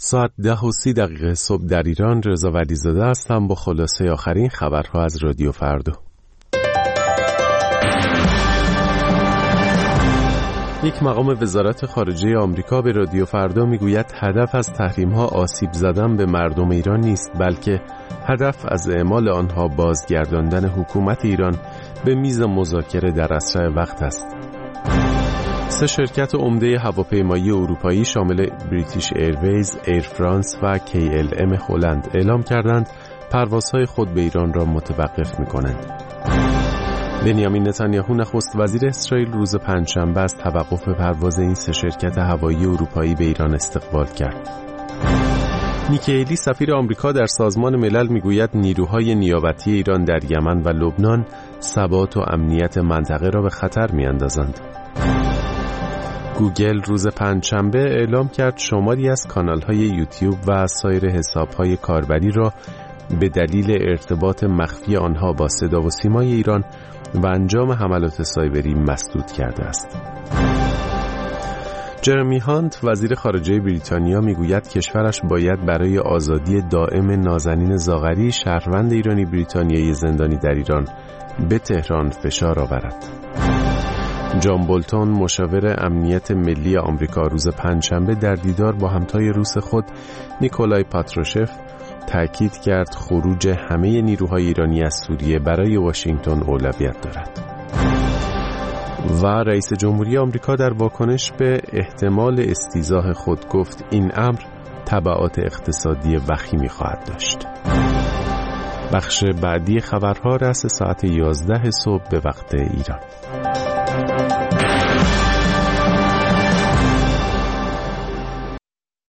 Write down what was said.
ساعت 10:30 صبح در ایران. رضا ولیزاده هستم با خلاصه آخرین خبرها از رادیو فردا. یک مقام وزارت خارجه آمریکا به رادیو فردا میگوید هدف از تحریم‌ها آسیب زدن به مردم ایران نیست، بلکه هدف از اعمال آنها بازگرداندن حکومت ایران به میز مذاکره در اسرع وقت است. 3 شرکت عمده هواپیمایی اروپایی شامل بریتیش ایرویز، ایر فرانس و KLM هلند اعلام کردند پروازهای خود به ایران را متوقف می‌کنند. بنیامین نتانیاهو نخست وزیر اسرائیل روز پنجشنبه از توقف پرواز این 3 شرکت هوایی اروپایی به ایران استقبال کرد. نیکی هیلی سفیر آمریکا در سازمان ملل میگوید نیروهای نیابتی ایران در یمن و لبنان ثبات و امنیت منطقه را به خطر می‌اندازند. گوگل روز پنجشنبه اعلام کرد شماری از کانال‌های یوتیوب و سایر حساب‌های کاربری را به دلیل ارتباط مخفی آنها با صدا و سیمای ایران و انجام حملات سایبری مسدود کرده است. جرمی هانت وزیر خارجه بریتانیا میگوید کشورش باید برای آزادی دائم نازنین زاغری شهروند ایرانی بریتانیایی زندانی در ایران به تهران فشار آورد. جان بولتون مشاور امنیت ملی آمریکا روز پنجشنبه در دیدار با همتای روس خود نیکولای پاتروشف تأکید کرد خروج همه نیروهای ایرانی از سوریه برای واشنگتن اولویت دارد. و رئیس جمهوری آمریکا در واکنش به احتمال استیضاح خود گفت این امر تبعات اقتصادی وخیمی خواهد داشت. بخش بعدی خبرها رأس ساعت 11 صبح به وقت ایران.